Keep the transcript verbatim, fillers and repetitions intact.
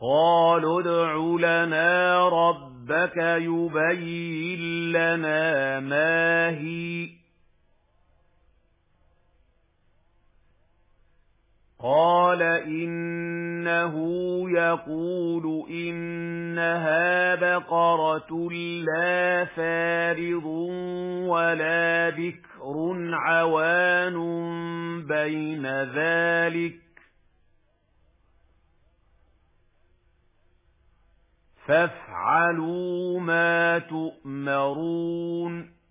قالوا ادْعُ لَنَا رَبَّكَ يُبَيِّن لَّنَا مَا هِيَ قَالَ إِنَّهُ يَقُولُ إِنَّهَا بَقَرَةٌ لَّا فَارِضٌ وَلَا بِكْرٌ عَوَانٌ بَيْنَ ذَٰلِكَ فَافْعَلُوا مَا تُؤْمَرُونَ